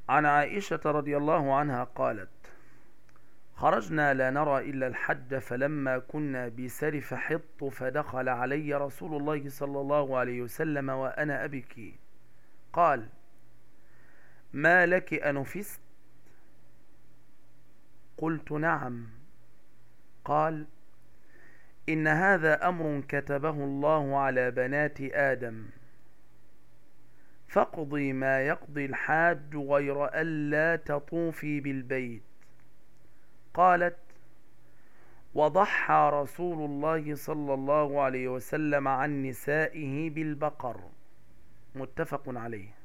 عن عائشة رضي الله عنها قالت: خرجنا لا نرى إلا الحج، فلما كنا بسرف حط فدخل علي رسول الله صلى الله عليه وسلم وأنا أبكي، قال: ما لك أنفست؟ قلت: نعم. قال: إن هذا أمر كتبه الله على بنات آدم، فاقضي ما يقضي الحاج غير ألا تطوفي بالبيت. قالت: وضحى رسول الله صلى الله عليه وسلم عن نسائه بالبقر. متفق عليه.